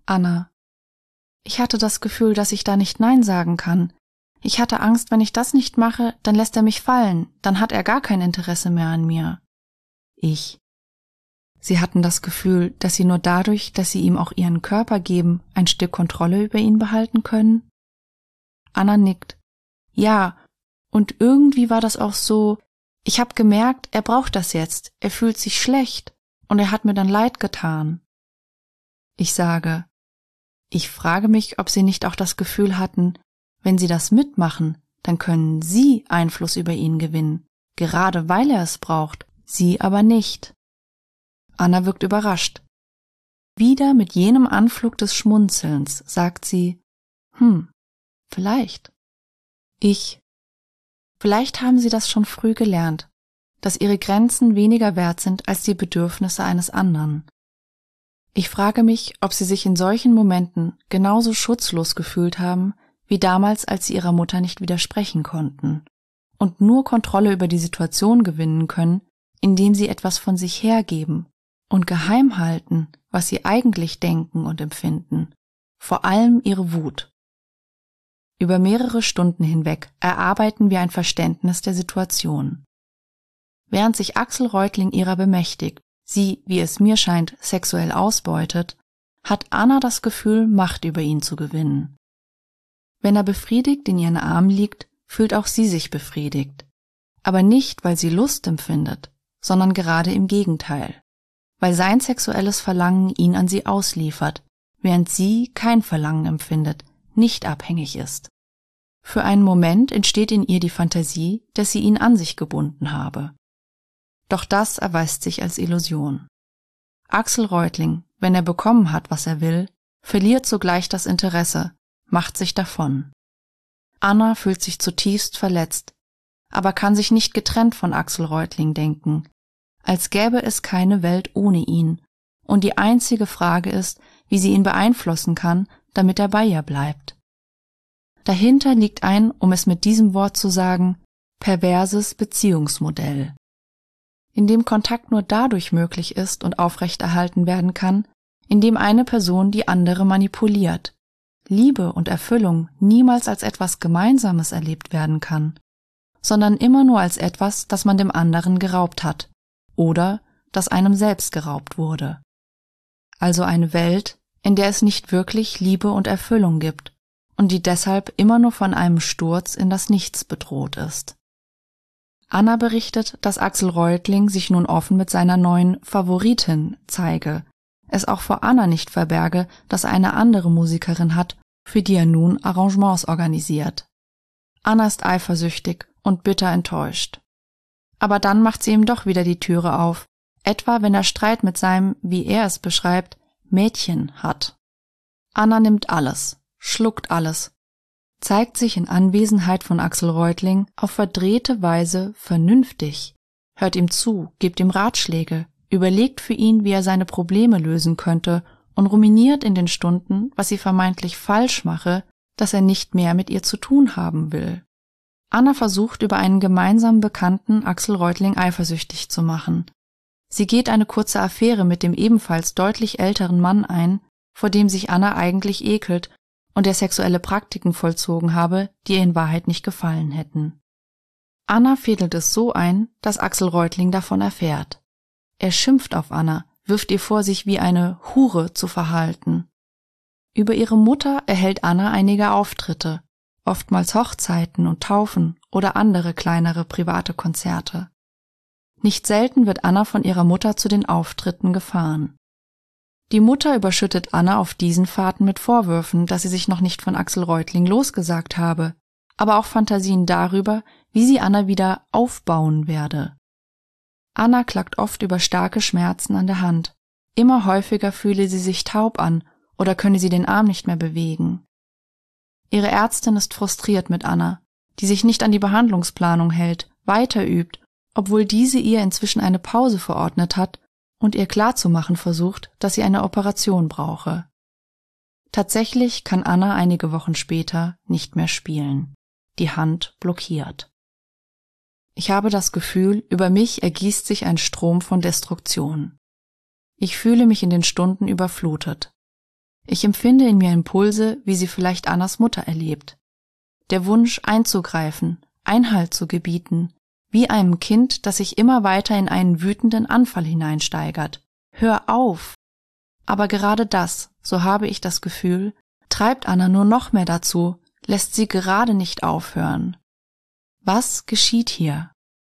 Anna: Ich hatte das Gefühl, dass ich da nicht Nein sagen kann. Ich hatte Angst, wenn ich das nicht mache, dann lässt er mich fallen, dann hat er gar kein Interesse mehr an mir. Ich: Sie hatten das Gefühl, dass Sie nur dadurch, dass Sie ihm auch Ihren Körper geben, ein Stück Kontrolle über ihn behalten können? Anna nickt: Ja, und irgendwie war das auch so, ich habe gemerkt, er braucht das jetzt, er fühlt sich schlecht und er hat mir dann leid getan. Ich sage: Ich frage mich, ob Sie nicht auch das Gefühl hatten, wenn Sie das mitmachen, dann können Sie Einfluss über ihn gewinnen, gerade weil er es braucht, Sie aber nicht. Anna wirkt überrascht. Wieder mit jenem Anflug des Schmunzelns sagt sie: Hm, vielleicht. Ich: Vielleicht haben Sie das schon früh gelernt, dass Ihre Grenzen weniger wert sind als die Bedürfnisse eines anderen. Ich frage mich, ob Sie sich in solchen Momenten genauso schutzlos gefühlt haben, wie damals, als Sie Ihrer Mutter nicht widersprechen konnten und nur Kontrolle über die Situation gewinnen können, indem Sie etwas von sich hergeben und geheim halten, was Sie eigentlich denken und empfinden, vor allem Ihre Wut. Über mehrere Stunden hinweg erarbeiten wir ein Verständnis der Situation. Während sich Axel Reutling ihrer bemächtigt, sie, wie es mir scheint, sexuell ausbeutet, hat Anna das Gefühl, Macht über ihn zu gewinnen. Wenn er befriedigt in ihren Armen liegt, fühlt auch sie sich befriedigt. Aber nicht, weil sie Lust empfindet, sondern gerade im Gegenteil. Weil sein sexuelles Verlangen ihn an sie ausliefert, während sie kein Verlangen empfindet, nicht abhängig ist. Für einen Moment entsteht in ihr die Fantasie, dass sie ihn an sich gebunden habe. Doch das erweist sich als Illusion. Axel Reutling, wenn er bekommen hat, was er will, verliert sogleich das Interesse, macht sich davon. Anna fühlt sich zutiefst verletzt, aber kann sich nicht getrennt von Axel Reutling denken, als gäbe es keine Welt ohne ihn, und die einzige Frage ist, wie sie ihn beeinflussen kann, damit er bei ihr bleibt. Dahinter liegt ein, um es mit diesem Wort zu sagen, perverses Beziehungsmodell, in dem Kontakt nur dadurch möglich ist und aufrechterhalten werden kann, indem eine Person die andere manipuliert, Liebe und Erfüllung niemals als etwas Gemeinsames erlebt werden kann, sondern immer nur als etwas, das man dem anderen geraubt hat oder das einem selbst geraubt wurde. Also eine Welt, in der es nicht wirklich Liebe und Erfüllung gibt und die deshalb immer nur von einem Sturz in das Nichts bedroht ist. Anna berichtet, dass Axel Reutling sich nun offen mit seiner neuen Favoritin zeige, es auch vor Anna nicht verberge, dass er eine andere Musikerin hat, für die er nun Arrangements organisiert. Anna ist eifersüchtig und bitter enttäuscht. Aber dann macht sie ihm doch wieder die Türe auf, etwa wenn er Streit mit seinem, wie er es beschreibt, Mädchen hat. Anna nimmt alles, schluckt alles, zeigt sich in Anwesenheit von Axel Reutling auf verdrehte Weise vernünftig, hört ihm zu, gibt ihm Ratschläge, überlegt für ihn, wie er seine Probleme lösen könnte und ruminiert in den Stunden, was sie vermeintlich falsch mache, dass er nicht mehr mit ihr zu tun haben will. Anna versucht, über einen gemeinsamen Bekannten Axel Reutling eifersüchtig zu machen. Sie geht eine kurze Affäre mit dem ebenfalls deutlich älteren Mann ein, vor dem sich Anna eigentlich ekelt und der sexuelle Praktiken vollzogen habe, die ihr in Wahrheit nicht gefallen hätten. Anna fädelt es so ein, dass Axel Reutling davon erfährt. Er schimpft auf Anna, wirft ihr vor, sich wie eine Hure zu verhalten. Über ihre Mutter erhält Anna einige Auftritte, oftmals Hochzeiten und Taufen oder andere kleinere private Konzerte. Nicht selten wird Anna von ihrer Mutter zu den Auftritten gefahren. Die Mutter überschüttet Anna auf diesen Fahrten mit Vorwürfen, dass sie sich noch nicht von Axel Reutling losgesagt habe, aber auch Fantasien darüber, wie sie Anna wieder aufbauen werde. Anna klagt oft über starke Schmerzen an der Hand. Immer häufiger fühle sie sich taub an oder könne sie den Arm nicht mehr bewegen. Ihre Ärztin ist frustriert mit Anna, die sich nicht an die Behandlungsplanung hält, weiter übt, obwohl diese ihr inzwischen eine Pause verordnet hat und ihr klarzumachen versucht, dass sie eine Operation brauche. Tatsächlich kann Anna einige Wochen später nicht mehr spielen. Die Hand blockiert. Ich habe das Gefühl, über mich ergießt sich ein Strom von Destruktion. Ich fühle mich in den Stunden überflutet. Ich empfinde in mir Impulse, wie sie vielleicht Annas Mutter erlebt. Der Wunsch einzugreifen, Einhalt zu gebieten, wie einem Kind, das sich immer weiter in einen wütenden Anfall hineinsteigert. Hör auf! Aber gerade das, so habe ich das Gefühl, treibt Anna nur noch mehr dazu, lässt sie gerade nicht aufhören. Was geschieht hier?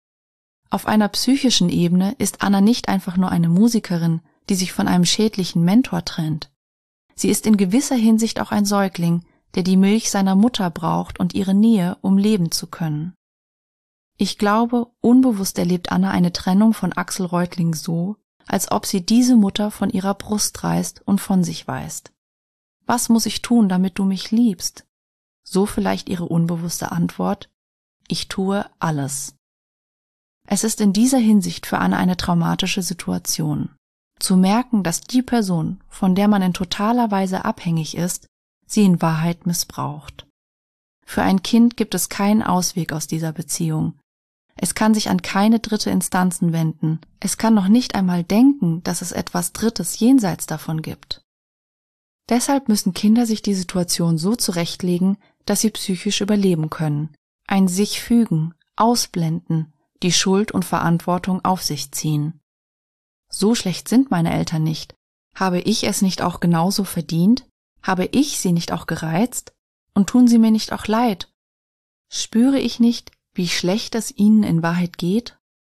Auf einer psychischen Ebene ist Anna nicht einfach nur eine Musikerin, die sich von einem schädlichen Mentor trennt. Sie ist in gewisser Hinsicht auch ein Säugling, der die Milch seiner Mutter braucht und ihre Nähe, um leben zu können. Ich glaube, unbewusst erlebt Anna eine Trennung von Axel Reutling so, als ob sie diese Mutter von ihrer Brust reißt und von sich weist. Was muss ich tun, damit du mich liebst? So vielleicht ihre unbewusste Antwort: Ich tue alles. Es ist in dieser Hinsicht für Anna eine traumatische Situation. Zu merken, dass die Person, von der man in totaler Weise abhängig ist, sie in Wahrheit missbraucht. Für ein Kind gibt es keinen Ausweg aus dieser Beziehung. Es kann sich an keine dritte Instanzen wenden. Es kann noch nicht einmal denken, dass es etwas Drittes jenseits davon gibt. Deshalb müssen Kinder sich die Situation so zurechtlegen, dass sie psychisch überleben können, ein sich fügen, ausblenden, die Schuld und Verantwortung auf sich ziehen. So schlecht sind meine Eltern nicht. Habe ich es nicht auch genauso verdient? Habe ich sie nicht auch gereizt? Und tun sie mir nicht auch leid? Spüre ich nicht, wie schlecht es ihnen in Wahrheit geht?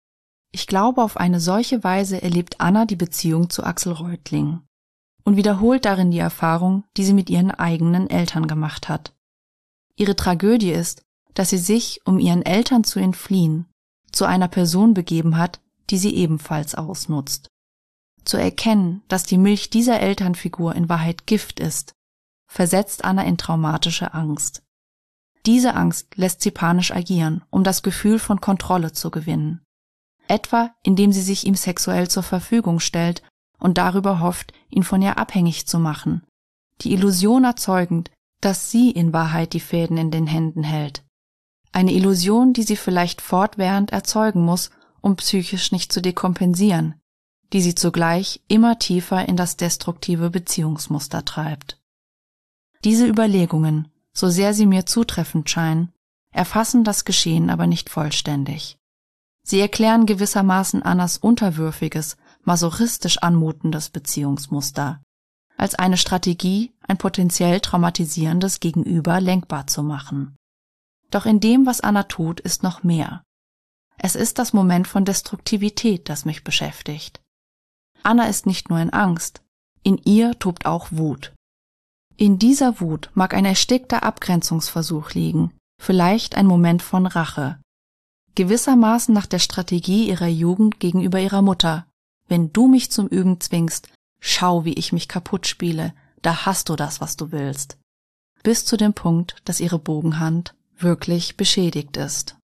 Ich glaube, auf eine solche Weise erlebt Anna die Beziehung zu Axel Reutling und wiederholt darin die Erfahrung, die sie mit ihren eigenen Eltern gemacht hat. Ihre Tragödie ist, dass sie sich, um ihren Eltern zu entfliehen, zu einer Person begeben hat, die sie ebenfalls ausnutzt. Zu erkennen, dass die Milch dieser Elternfigur in Wahrheit Gift ist, versetzt Anna in traumatische Angst. Diese Angst lässt sie panisch agieren, um das Gefühl von Kontrolle zu gewinnen. Etwa, indem sie sich ihm sexuell zur Verfügung stellt und darüber hofft, ihn von ihr abhängig zu machen, die Illusion erzeugend, dass sie in Wahrheit die Fäden in den Händen hält. Eine Illusion, die sie vielleicht fortwährend erzeugen muss, um psychisch nicht zu dekompensieren, die sie zugleich immer tiefer in das destruktive Beziehungsmuster treibt. Diese Überlegungen, so sehr sie mir zutreffend scheinen, erfassen das Geschehen aber nicht vollständig. Sie erklären gewissermaßen Annas unterwürfiges, masochistisch anmutendes Beziehungsmuster, als eine Strategie, ein potenziell traumatisierendes Gegenüber lenkbar zu machen. Doch in dem, was Anna tut, ist noch mehr. Es ist das Moment von Destruktivität, das mich beschäftigt. Anna ist nicht nur in Angst, in ihr tobt auch Wut. In dieser Wut mag ein erstickter Abgrenzungsversuch liegen, vielleicht ein Moment von Rache. Gewissermaßen nach der Strategie ihrer Jugend gegenüber ihrer Mutter. Wenn du mich zum Üben zwingst, schau, wie ich mich kaputt spiele, da hast du das, was du willst. Bis zu dem Punkt, dass ihre Bogenhand wirklich beschädigt ist.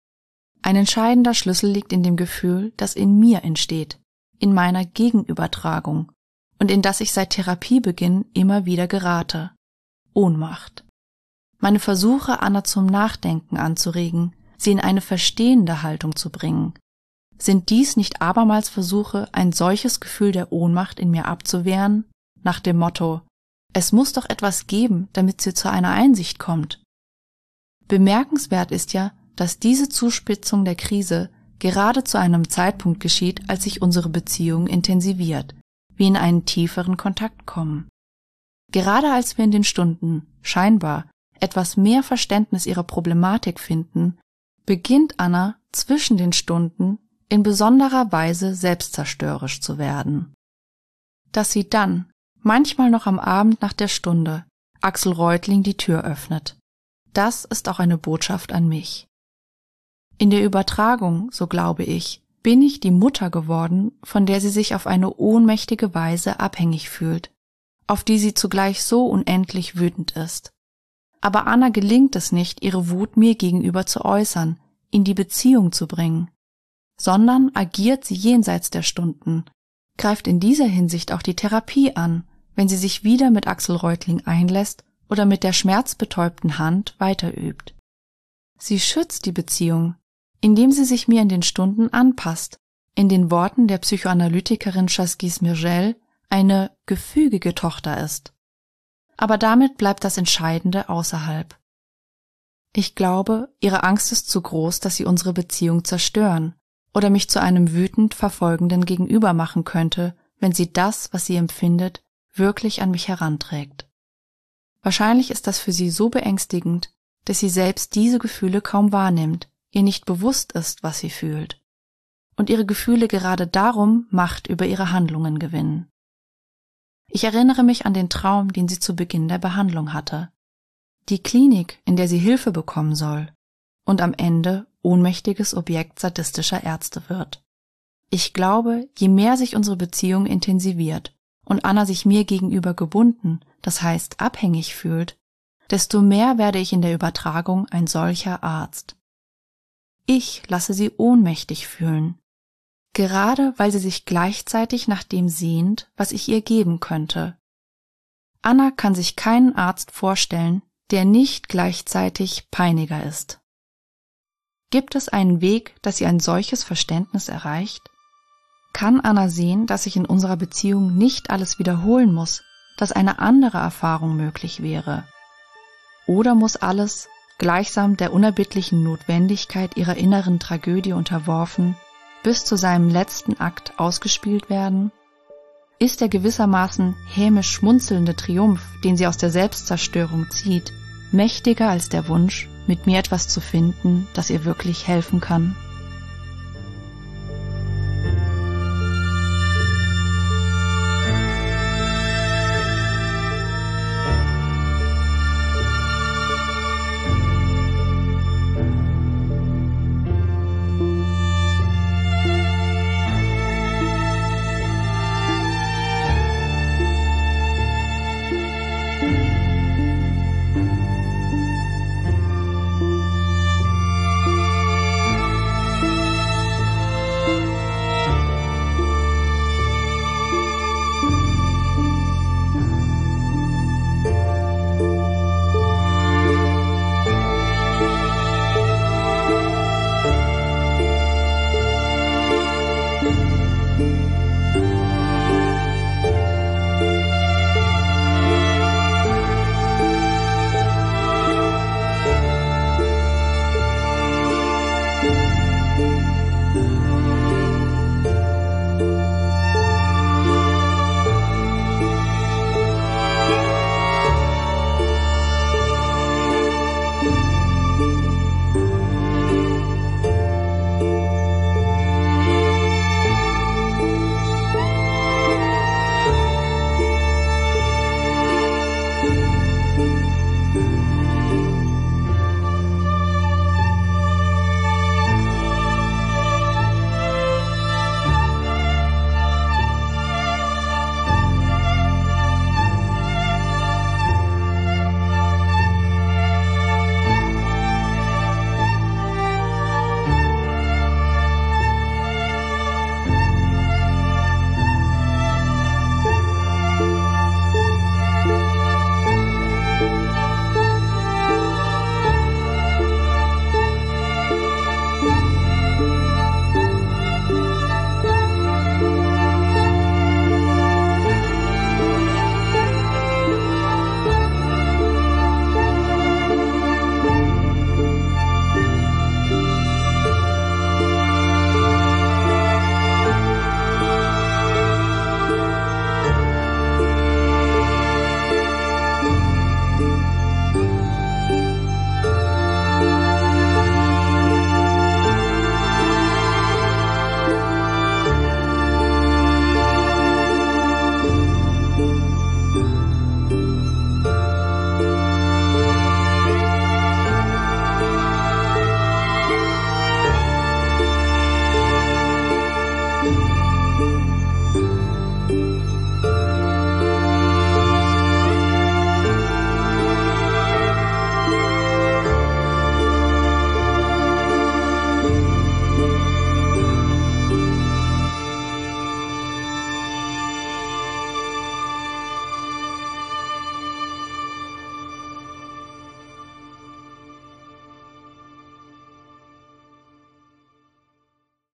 Ein entscheidender Schlüssel liegt in dem Gefühl, das in mir entsteht, in meiner Gegenübertragung und in das ich seit Therapiebeginn immer wieder gerate. Ohnmacht. Meine Versuche, Anna zum Nachdenken anzuregen, sie in eine verstehende Haltung zu bringen. Sind dies nicht abermals Versuche, ein solches Gefühl der Ohnmacht in mir abzuwehren, nach dem Motto, es muss doch etwas geben, damit sie zu einer Einsicht kommt? Bemerkenswert ist ja, dass diese Zuspitzung der Krise gerade zu einem Zeitpunkt geschieht, als sich unsere Beziehung intensiviert, wir in einen tieferen Kontakt kommen. Gerade als wir in den Stunden, scheinbar, etwas mehr Verständnis ihrer Problematik finden, beginnt Anna zwischen den Stunden in besonderer Weise selbstzerstörerisch zu werden. Dass sie dann, manchmal noch am Abend nach der Stunde, Axel Reutling die Tür öffnet, das ist auch eine Botschaft an mich. In der Übertragung, so glaube ich, bin ich die Mutter geworden, von der sie sich auf eine ohnmächtige Weise abhängig fühlt, auf die sie zugleich so unendlich wütend ist. Aber Anna gelingt es nicht, ihre Wut mir gegenüber zu äußern, in die Beziehung zu bringen, sondern agiert sie jenseits der Stunden, greift in dieser Hinsicht auch die Therapie an, wenn sie sich wieder mit Axel Reutling einlässt oder mit der schmerzbetäubten Hand weiterübt. Sie schützt die Beziehung, indem sie sich mir in den Stunden anpasst, in den Worten der Psychoanalytikerin Chasquis Mirgel eine gefügige Tochter ist. Aber damit bleibt das Entscheidende außerhalb. Ich glaube, ihre Angst ist zu groß, dass sie unsere Beziehung zerstören oder mich zu einem wütend verfolgenden Gegenüber machen könnte, wenn sie das, was sie empfindet, wirklich an mich heranträgt. Wahrscheinlich ist das für sie so beängstigend, dass sie selbst diese Gefühle kaum wahrnimmt, ihr nicht bewusst ist, was sie fühlt, und ihre Gefühle gerade darum Macht über ihre Handlungen gewinnen. Ich erinnere mich an den Traum, den sie zu Beginn der Behandlung hatte. Die Klinik, in der sie Hilfe bekommen soll und am Ende ohnmächtiges Objekt sadistischer Ärzte wird. Ich glaube, je mehr sich unsere Beziehung intensiviert und Anna sich mir gegenüber gebunden, das heißt abhängig fühlt, desto mehr werde ich in der Übertragung ein solcher Arzt. Ich lasse sie ohnmächtig fühlen, gerade weil sie sich gleichzeitig nach dem sehnt, was ich ihr geben könnte. Anna kann sich keinen Arzt vorstellen, der nicht gleichzeitig Peiniger ist. Gibt es einen Weg, dass sie ein solches Verständnis erreicht? Kann Anna sehen, dass ich in unserer Beziehung nicht alles wiederholen muss, dass eine andere Erfahrung möglich wäre? Oder muss alles, gleichsam der unerbittlichen Notwendigkeit ihrer inneren Tragödie unterworfen, bis zu seinem letzten Akt ausgespielt werden? Ist der gewissermaßen hämisch schmunzelnde Triumph, den sie aus der Selbstzerstörung zieht, mächtiger als der Wunsch, mit mir etwas zu finden, das ihr wirklich helfen kann?